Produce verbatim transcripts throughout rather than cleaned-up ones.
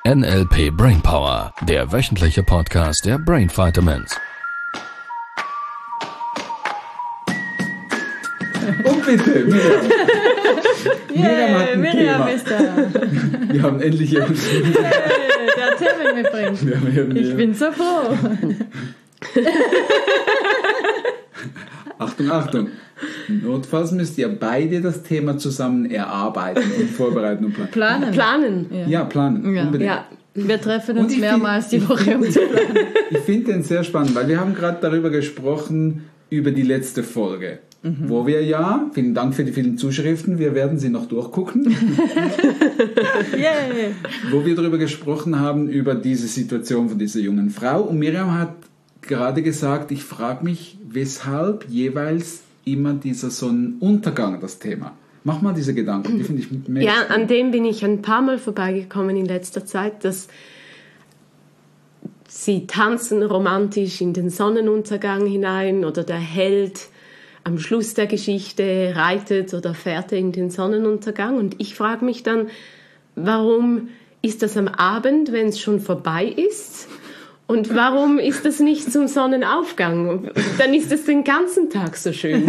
N L P Brainpower, der wöchentliche Podcast der Brain Vitamins. Und bitte, Miriam. Yeah, Miriam hat ein Miriam Thema. ist da. Wir haben endlich jemanden. Hey, der Thema mitbringt. Wir haben hier- Ich bin so froh. Achtung, Achtung. Notfalls müsst ihr beide das Thema zusammen erarbeiten und vorbereiten und planen. Planen. Planen. Ja. Ja, planen. Ja. Unbedingt. Ja. Wir treffen Und uns ich mehrmals find- die Woche, um zu planen. Ich finde den sehr spannend, weil wir haben gerade darüber gesprochen, über die letzte Folge. Mhm. Wo wir ja, vielen Dank für die vielen Zuschriften, wir werden sie noch durchgucken, Yay. wo wir darüber gesprochen haben, über diese Situation von dieser jungen Frau. Und Miriam hat gerade gesagt, ich frage mich, weshalb jeweils immer dieser Sonnenuntergang das Thema. Mach mal diese Gedanken, die finde ich mega Ja, spannend. an dem bin ich ein paar Mal vorbeigekommen in letzter Zeit, dass sie tanzen romantisch in den Sonnenuntergang hinein oder der Held am Schluss der Geschichte reitet oder fährt er in den Sonnenuntergang. Und ich frage mich dann, warum ist das am Abend, wenn es schon vorbei ist? Und warum ist das nicht zum Sonnenaufgang? Dann ist es den ganzen Tag so schön.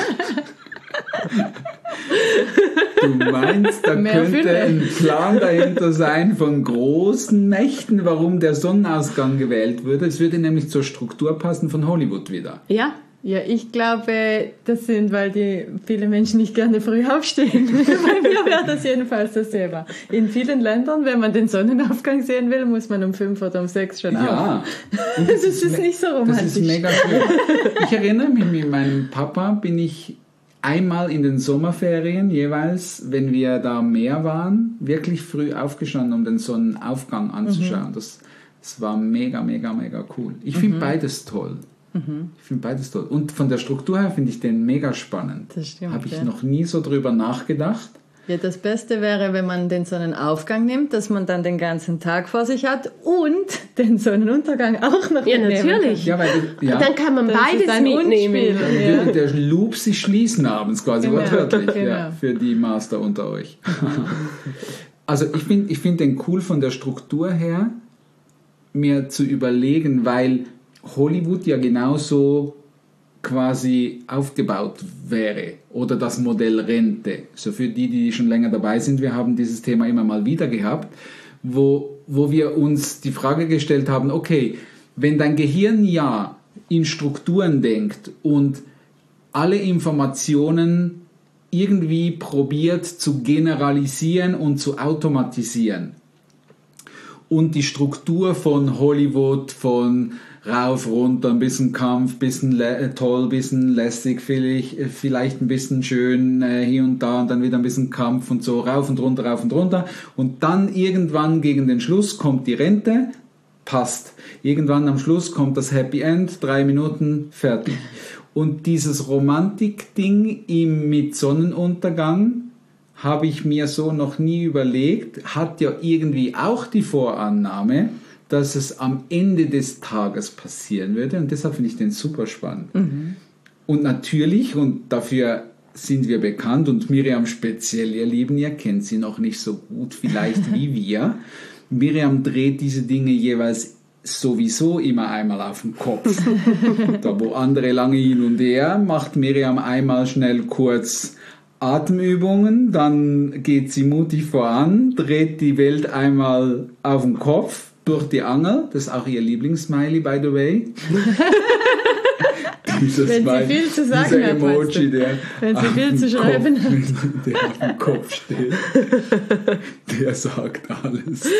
Du meinst, da Mehr könnte Fülle. ein Plan dahinter sein von großen Mächten, warum der Sonnenausgang gewählt würde. Es würde nämlich zur Struktur passen von Hollywood wieder. Ja? Ja, ich glaube, das sind, weil die viele Menschen nicht gerne früh aufstehen. Bei mir wäre das jedenfalls das Thema. In vielen Ländern, wenn man den Sonnenaufgang sehen will, muss man um fünf oder um sechs schon auf. Ja. Und Das ist me- nicht so Das romantisch. ist mega schön. Ich erinnere mich, mit meinem Papa bin ich einmal in den Sommerferien jeweils, wenn wir da am Meer waren, wirklich früh aufgestanden, um den Sonnenaufgang anzuschauen. Das, das war mega, mega, mega cool. Ich finde beides toll. Ich finde beides toll. Und von der Struktur her finde ich den mega spannend. Das stimmt, Habe ich ja. noch nie so drüber nachgedacht. Ja, das Beste wäre, wenn man den Sonnenaufgang nimmt, dass man dann den ganzen Tag vor sich hat und den Sonnenuntergang auch noch Ja, mitnehmen natürlich. Ja, weil ja, Dann kann man Das ist beides ein mitnehmen. Unspiel. dann Ja. würde der Loop sich schließen abends quasi, Genau, wortwörtlich, genau. ja, für die Master unter euch. Also ich finde ich find den cool von der Struktur her, mir zu überlegen, weil Hollywood ja genauso quasi aufgebaut wäre oder das Modell Rente. So für die, die schon länger dabei sind, wir haben dieses Thema immer mal wieder gehabt, wo, wo wir uns die Frage gestellt haben, okay, wenn dein Gehirn ja in Strukturen denkt und alle Informationen irgendwie probiert zu generalisieren und zu automatisieren und die Struktur von Hollywood, von rauf, runter, ein bisschen Kampf, ein bisschen lä- toll, ein bisschen lästig, vielleicht, vielleicht ein bisschen schön äh, hier und da und dann wieder ein bisschen Kampf und so, rauf und runter, rauf und runter. Und dann irgendwann gegen den Schluss kommt die Rente, passt. Irgendwann am Schluss kommt das Happy End, drei Minuten, fertig. Und dieses Romantik-Ding im mit Sonnenuntergang habe ich mir so noch nie überlegt, hat ja irgendwie auch die Vorannahme, dass es am Ende des Tages passieren würde. Und deshalb finde ich den super spannend. Und natürlich, und dafür sind wir bekannt, und Miriam speziell, ihr Lieben, ihr kennt sie noch nicht so gut vielleicht wie wir. Miriam dreht diese Dinge jeweils sowieso immer einmal auf den Kopf. Da wo andere lange hin und her, macht Miriam einmal schnell kurz Atemübungen, dann geht sie mutig voran, dreht die Welt einmal auf den Kopf, durch die Angel, das ist auch ihr Lieblingssmiley, by the way. Dieser Wenn sie Smiley, viel zu sagen dieser hat, Emoji, weißt du. der Wenn sie auf viel dem zu schreiben Kopf, der auf dem Kopf steht, der sagt alles.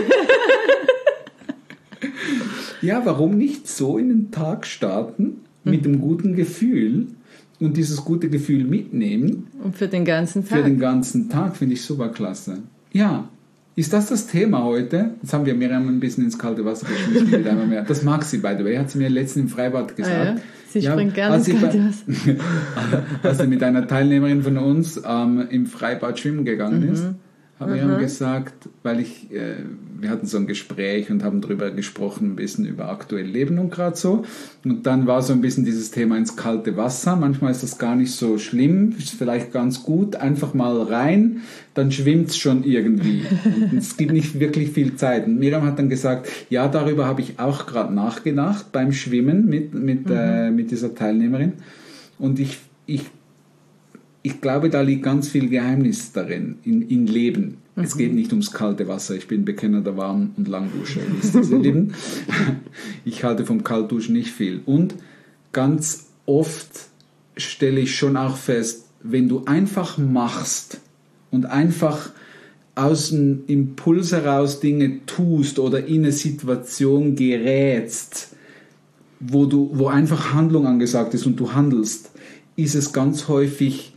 Ja, warum nicht so in den Tag starten mit einem guten Gefühl und dieses gute Gefühl mitnehmen und für den ganzen Tag. für den ganzen Tag, finde ich super klasse. Ja, ist das das Thema heute? Jetzt haben wir Miriam ein bisschen ins kalte Wasser geschmissen. Mit einmal mehr. Das mag sie, by the way, hat sie mir letztens im Freibad gesagt. Ah ja? Sie springt gerne als ins sie kalte bei- Wasser. als sie mit einer Teilnehmerin von uns ähm, im Freibad schwimmen gegangen ist, habe Aha. ihm gesagt, weil ich, äh, wir hatten so ein Gespräch und haben darüber gesprochen, ein bisschen über aktuell Leben und gerade so. Und dann war so ein bisschen dieses Thema ins kalte Wasser. Manchmal ist das gar nicht so schlimm, ist vielleicht ganz gut, einfach mal rein, dann schwimmt es schon irgendwie. Und es gibt nicht wirklich viel Zeit. Und Miriam hat dann gesagt, ja, darüber habe ich auch gerade nachgedacht beim Schwimmen mit, mit, mhm. äh, mit dieser Teilnehmerin. Und ich, ich Ich glaube, da liegt ganz viel Geheimnis darin, in, in Leben. Mhm. Es geht nicht ums kalte Wasser. Ich bin bekennender Warm- und Langduscher, wisst ihr, diese Lieben. Ich halte vom Kaltduschen nicht viel. Und ganz oft stelle ich schon auch fest, wenn du einfach machst und einfach aus dem Impuls heraus Dinge tust oder in eine Situation gerätst, wo, du, wo einfach Handlung angesagt ist und du handelst, ist es ganz häufig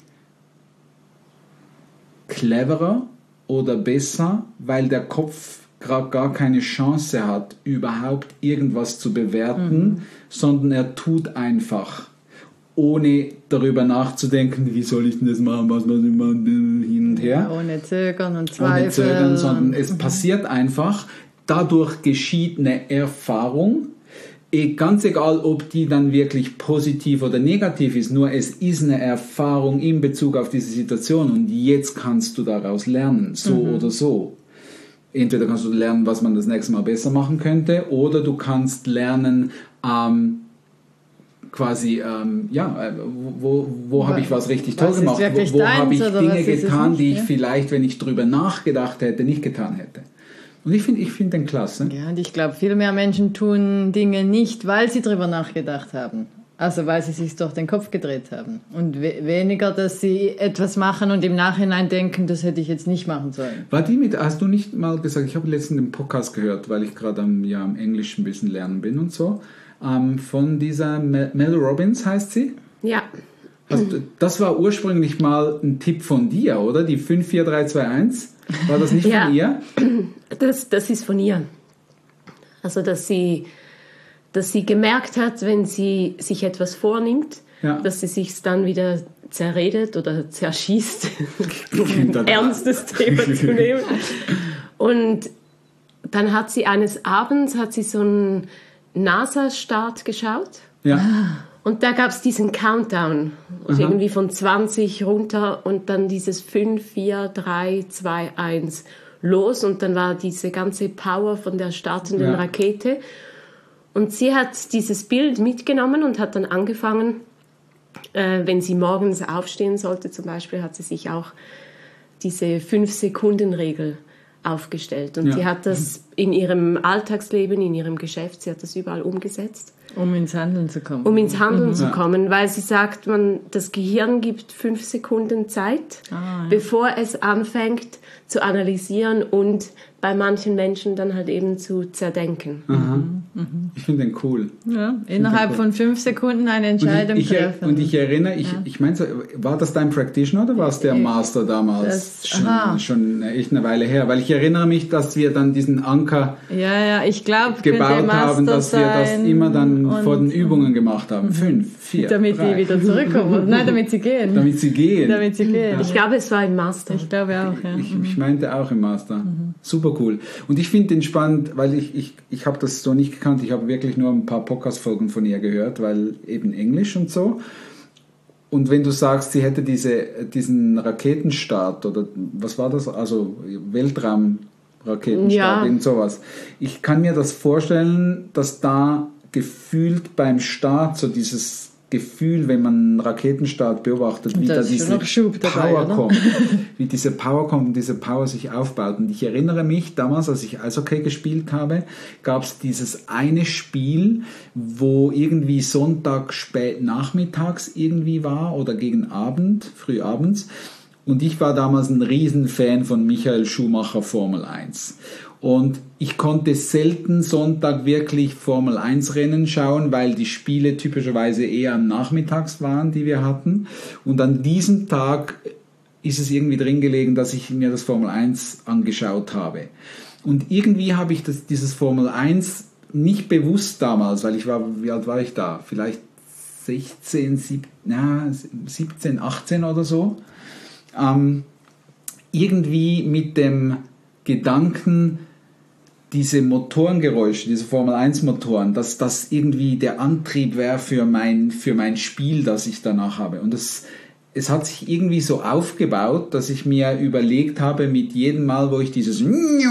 cleverer oder besser, weil der Kopf gerade gar keine Chance hat, überhaupt irgendwas zu bewerten, mhm. sondern er tut einfach, ohne darüber nachzudenken, wie soll ich denn das machen, was muss ich machen, hin und her. Ja, ohne Zögern und Zweifel. Ohne Zögern, sondern es passiert einfach, dadurch geschieht eine Erfahrung, ganz egal, ob die dann wirklich positiv oder negativ ist, nur es ist eine Erfahrung in Bezug auf diese Situation und jetzt kannst du daraus lernen, so mhm. oder so. Entweder kannst du lernen, was man das nächste Mal besser machen könnte, oder du kannst lernen, ähm, quasi, ähm, ja, wo, wo habe ich was richtig toll gemacht, wo, wo habe ich Dinge getan, nicht, die ich ja? vielleicht, wenn ich drüber nachgedacht hätte, nicht getan hätte. Und ich finde ich find den klasse. Ja, und ich glaube, viel mehr Menschen tun Dinge nicht, weil sie drüber nachgedacht haben. Also weil sie sich durch den Kopf gedreht haben. Und we- weniger, dass sie etwas machen und im Nachhinein denken, das hätte ich jetzt nicht machen sollen. War die mit, hast du nicht mal gesagt, ich habe letztens den Podcast gehört, weil ich gerade am, ja, am Englisch ein bisschen lernen bin und so, ähm, von dieser Mel, Mel Robbins heißt sie? Ja. Also, das war ursprünglich mal ein Tipp von dir, oder? Die fünf vier drei zwei eins. War das nicht ja, von ihr? Das, das ist von ihr. Also, dass sie, dass sie gemerkt hat, wenn sie sich etwas vornimmt, ja. dass sie sich dann wieder zerredet oder zerschießt, um ein ernstes Thema zu nehmen. Und dann hat sie eines Abends hat sie so einen NASA-Start geschaut. Ja. Und da gab es diesen Countdown, also irgendwie von zwanzig runter und dann dieses fünf, vier, drei, zwei, eins los und dann war diese ganze Power von der startenden ja. Rakete. Und sie hat dieses Bild mitgenommen und hat dann angefangen, äh, wenn sie morgens aufstehen sollte zum Beispiel, hat sie sich auch diese fünf-Sekunden-Regel aufgestellt. Und ja. sie hat das in ihrem Alltagsleben, in ihrem Geschäft, sie hat das überall umgesetzt. Um ins Handeln zu kommen. Um ins Handeln mhm. zu kommen, weil sie sagt, man, das Gehirn gibt fünf Sekunden Zeit, ah, ja. bevor es anfängt zu analysieren und bei manchen Menschen dann halt eben zu zerdenken. Aha. Mhm. Ich finde den cool. Ja, innerhalb cool. von fünf Sekunden eine Entscheidung und ich, ich, treffen. Und ich erinnere, ich, ja. ich meine, war das dein Practitioner oder war es der Master damals? Das, schon, schon echt eine Weile her, weil ich erinnere mich, dass wir dann diesen Anker ja, ja, ich glaub, gebaut haben, dass wir das immer dann vor den Übungen gemacht haben. Fünf, vier, damit drei. die wieder zurückkommen. Nein, damit sie gehen. Damit sie gehen. Damit sie gehen. Ja. Ich glaube, es war im Master. Ich glaube auch, ja. Ich, ich meinte auch im Master. Mhm. Super cool. Und ich finde den spannend, weil ich, ich, ich habe das so nicht gekannt. Ich habe wirklich nur ein paar Podcast-Folgen von ihr gehört, weil eben Englisch und so. Und wenn du sagst, sie hätte diese, diesen Raketenstart oder was war das? Also Weltraumraketenstart, ja. irgend sowas. Ich kann mir das vorstellen, dass da gefühlt beim Start so dieses Gefühl, wenn man einen Raketenstart beobachtet, wie da diese Power dabei, kommt, wie diese Power kommt und diese Power sich aufbaut. Und ich erinnere mich, damals, als ich Eishockey gespielt habe, gab es dieses eine Spiel, wo irgendwie Sonntag spät nachmittags irgendwie war oder gegen Abend, früh abends. Und ich war damals ein Riesenfan von Michael Schumacher Formel eins. Und ich konnte selten Sonntag wirklich Formel eins Rennen schauen, weil die Spiele typischerweise eher am Nachmittags waren, die wir hatten. Und an diesem Tag ist es irgendwie drin gelegen, dass ich mir das Formel eins angeschaut habe. Und irgendwie habe ich das, dieses Formel eins nicht bewusst damals, weil ich war, wie alt war ich da? Vielleicht sechzehn, siebzehn, achtzehn oder so. Ähm, irgendwie mit dem Gedanken, diese Motorengeräusche, diese Formel eins Motoren, dass das irgendwie der Antrieb wäre für mein, für mein Spiel, das ich danach habe. Und das, es hat sich irgendwie so aufgebaut, dass ich mir überlegt habe, mit jedem Mal, wo ich dieses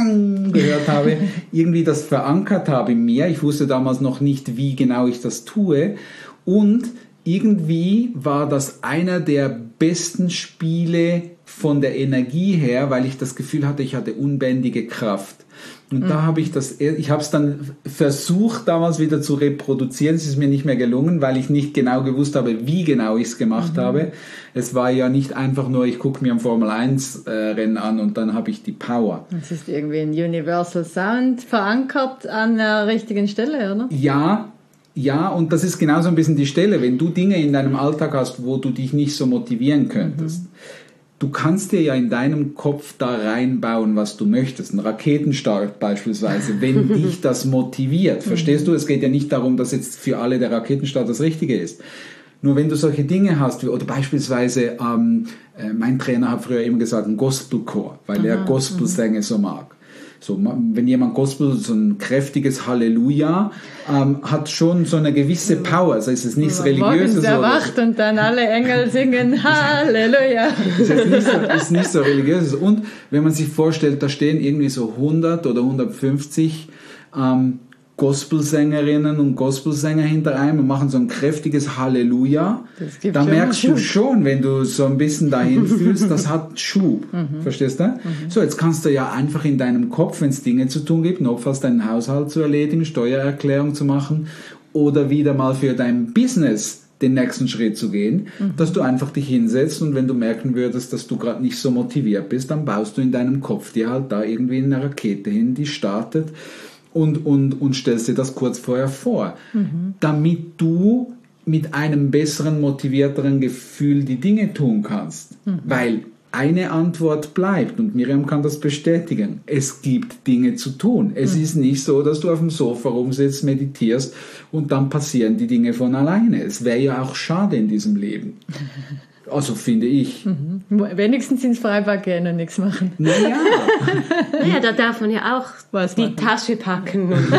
gehört habe, irgendwie das verankert habe in mir. Ich wusste damals noch nicht, wie genau ich das tue. Und irgendwie war das einer der besten Spiele von der Energie her, weil ich das Gefühl hatte, ich hatte unbändige Kraft. Und mhm. da habe ich das, ich habe es dann versucht, damals wieder zu reproduzieren. Es ist mir nicht mehr gelungen, weil ich nicht genau gewusst habe, wie genau ich es gemacht mhm. habe. Es war ja nicht einfach nur, ich gucke mir ein Formel eins Rennen an und dann habe ich die Power. Das ist irgendwie ein Universal Sound verankert an der richtigen Stelle, oder? Ja, ja, und das ist genauso ein bisschen die Stelle. Wenn du Dinge in deinem Alltag hast, wo du dich nicht so motivieren könntest, mhm. du kannst dir ja in deinem Kopf da reinbauen, was du möchtest. Ein Raketenstart beispielsweise, wenn dich das motiviert. Verstehst du? Es geht ja nicht darum, dass jetzt für alle der Raketenstart das Richtige ist. Nur wenn du solche Dinge hast, oder beispielsweise, ähm, äh, mein Trainer hat früher immer gesagt, ein Gospelchor, weil Aha, er Gospelsänger so mag. So, wenn jemand Gospel, so ein kräftiges Halleluja, ähm, hat schon so eine gewisse Power. Also ist es nichts Religiöses. Morgens erwacht und dann alle Engel singen Halleluja. Das ist nicht so, ist nicht so religiöses. Und wenn man sich vorstellt, da stehen irgendwie so hundert oder hundertfünfzig ähm, Gospelsängerinnen und Gospelsänger hinter einem und machen so ein kräftiges Halleluja, da merkst du schon, wenn du so ein bisschen dahin fühlst, das hat Schub. Mhm. Verstehst du? Mhm. So, jetzt kannst du ja einfach in deinem Kopf, wenn es Dinge zu tun gibt, notfalls deinen Haushalt zu erledigen, Steuererklärung zu machen oder wieder mal für dein Business den nächsten Schritt zu gehen, mhm. dass du einfach dich hinsetzt und wenn du merken würdest, dass du gerade nicht so motiviert bist, dann baust du in deinem Kopf dir halt da irgendwie eine Rakete hin, die startet und, und, und stellst dir das kurz vorher vor, mhm. damit du mit einem besseren, motivierteren Gefühl die Dinge tun kannst. Mhm. Weil eine Antwort bleibt, und Miriam kann das bestätigen, es gibt Dinge zu tun. Es mhm. ist nicht so, dass du auf dem Sofa rumsitzt, meditierst und dann passieren die Dinge von alleine. Es wäre ja auch schade in diesem Leben. Also finde ich. Mhm. Wenigstens ins Freibad gehen und nichts machen. Naja. naja, da darf man ja auch Was die machen? Tasche packen. Und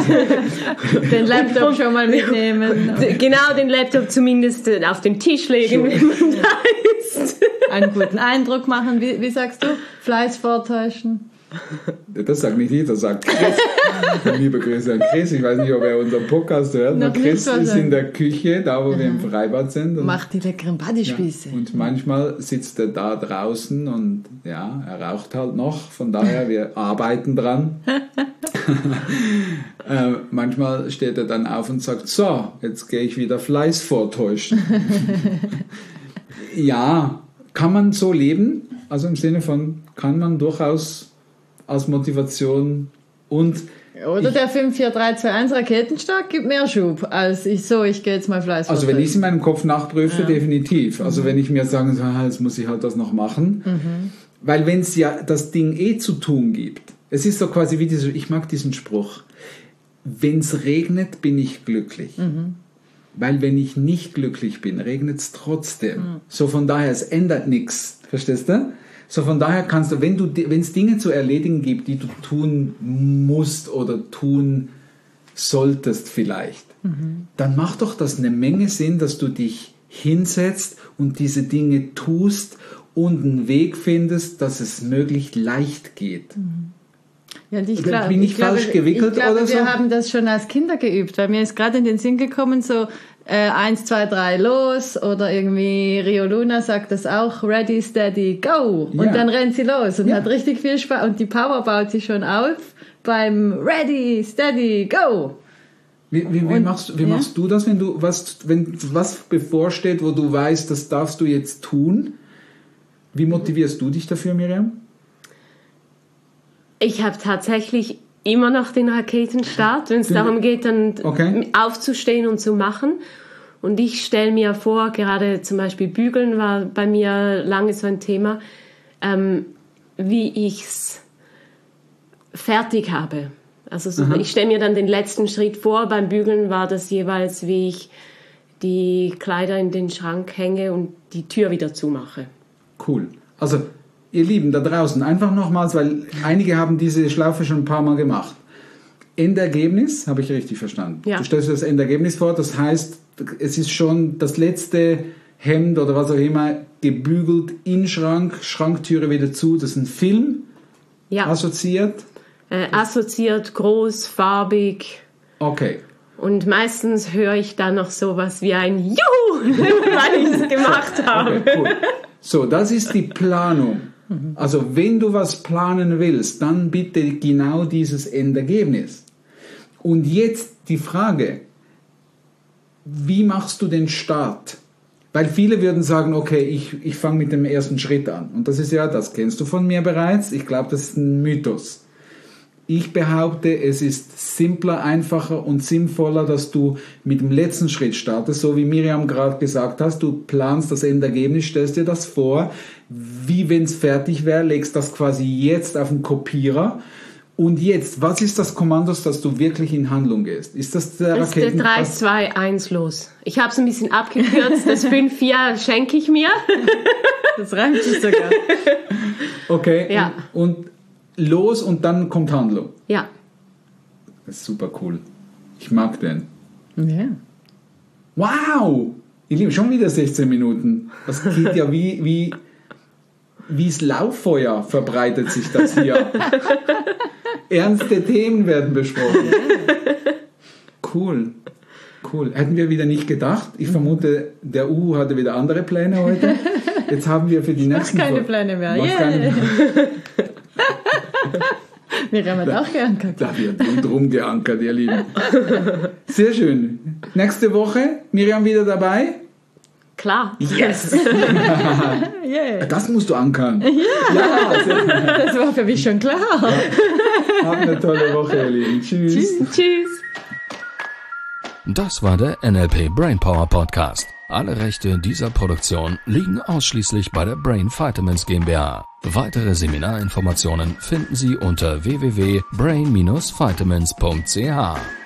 den Laptop schon mal mitnehmen. Genau, den Laptop zumindest auf den Tisch legen, wenn man da ist. Einen guten Eindruck machen. Wie, wie sagst du? Fleiß vortäuschen. Das sagt nicht jeder, das sagt Chris. Liebe Grüße an Chris. Ich weiß nicht, ob er unseren Podcast hört. Noch Chris nicht, ist in der Küche, da wo Aha. wir im Freibad sind. Und macht die leckeren Bodyspieße. Ja, und manchmal sitzt er da draußen und ja, er raucht halt noch. Von daher, wir arbeiten dran. äh, manchmal steht er dann auf und sagt, so, jetzt gehe ich wieder Fleiß vortäuschen. Ja, kann man so leben? Also im Sinne von, kann man durchaus als Motivation und oder ich, der fünf vier drei zwei eins Raketenstart gibt mehr Schub als ich so, ich gehe jetzt mal Fleiß Also wenn ich es in meinem Kopf nachprüfe, ja. definitiv. Also mhm. wenn ich mir sage, so, jetzt muss ich halt das noch machen. Mhm. Weil wenn es ja das Ding eh zu tun gibt, es ist so quasi wie dieser, ich mag diesen Spruch, wenn es regnet, bin ich glücklich. Mhm. Weil wenn ich nicht glücklich bin, regnet es trotzdem. Mhm. So von daher, es ändert nichts. Verstehst du? So von daher kannst du, wenn du, wenn es Dinge zu erledigen gibt, die du tun musst oder tun solltest vielleicht, mhm. dann macht doch das eine Menge Sinn, dass du dich hinsetzt und diese Dinge tust und einen Weg findest, dass es möglichst leicht geht. Mhm. Ja, und ich glaub, bin ich, ich falsch glaube, gewickelt ich glaube, oder so? Wir haben das schon als Kinder geübt, weil mir ist gerade in den Sinn gekommen, so äh, eins, zwei, drei, los, oder irgendwie Rio Luna sagt das auch, ready, steady, go, und ja. dann rennt sie los und ja. hat richtig viel Spaß und die Power baut sich schon auf beim ready, steady, go. Wie, wie, wie, und, machst, wie ja? machst du das, wenn du was, wenn was bevorsteht, wo du weißt, das darfst du jetzt tun? Wie motivierst du dich dafür, Miriam? Ich habe tatsächlich immer noch den Raketenstart, wenn es darum geht, dann okay. aufzustehen und zu machen. Und ich stelle mir vor, gerade zum Beispiel Bügeln war bei mir lange so ein Thema, ähm, wie ich es fertig habe. Also so, ich stelle mir dann den letzten Schritt vor. Beim Bügeln war das jeweils, wie ich die Kleider in den Schrank hänge und die Tür wieder zumache. Cool. Also ihr Lieben da draußen, einfach nochmals, weil einige haben diese Schlaufe schon ein paar Mal gemacht. Endergebnis, habe ich richtig verstanden? Ja. Du stellst dir das Endergebnis vor, das heißt, es ist schon das letzte Hemd oder was auch immer gebügelt in Schrank, Schranktüre wieder zu, das ist ein Film, Ja. assoziiert. Äh, assoziiert, groß, farbig. Okay. Und meistens höre ich da noch sowas wie ein Juhu, weil ich es gemacht habe. Okay, cool. So, das ist die Planung. Also wenn du was planen willst, dann bitte genau dieses Endergebnis. Und jetzt die Frage, wie machst du den Start? Weil viele würden sagen, okay, ich, ich fange mit dem ersten Schritt an. Und das ist ja, das kennst du von mir bereits, ich glaube, das ist ein Mythos. Ich behaupte, es ist simpler, einfacher und sinnvoller, dass du mit dem letzten Schritt startest, so wie Miriam gerade gesagt hast, du planst das Endergebnis, stellst dir das vor, wie wenn es fertig wäre, legst das quasi jetzt auf den Kopierer. Und jetzt, was ist das Kommando, dass du wirklich in Handlung gehst? Ist das der Das ist der Raketen- drei zwei eins los. Ich habe es ein bisschen abgekürzt, das fünf vier schenke ich mir. Das reimt sich sogar. Okay, Ja. und, und los und dann kommt Handlung. Ja. Das ist super cool. Ich mag den. Ja. Wow! Ihr Lieben, schon wieder sechzehn Minuten. Das geht ja wie, wie, wie's Lauffeuer verbreitet sich das hier. Ernste Themen werden besprochen. Cool. Cool. Hätten wir wieder nicht gedacht. Ich vermute, der Uhu hatte wieder andere Pläne heute. Jetzt haben wir für die Mach nächsten... keine Fol- Pläne mehr. Mach Yeah. keine- Miriam hat auch geankert. Da wird rundherum geankert, ihr Lieben. Sehr schön. Nächste Woche, Miriam wieder dabei. Klar. Yes! Yeah. Das musst du ankern. Ja, sehr gut. Das war für mich schon klar. Habt eine tolle Woche, ihr Lieben. Tschüss. Tschüss. Das war der N L P Brainpower Podcast. Alle Rechte dieser Produktion liegen ausschließlich bei der Brain Vitamins GmbH. Weitere Seminarinformationen finden Sie unter w w w punkt brain dash vitamins punkt c h.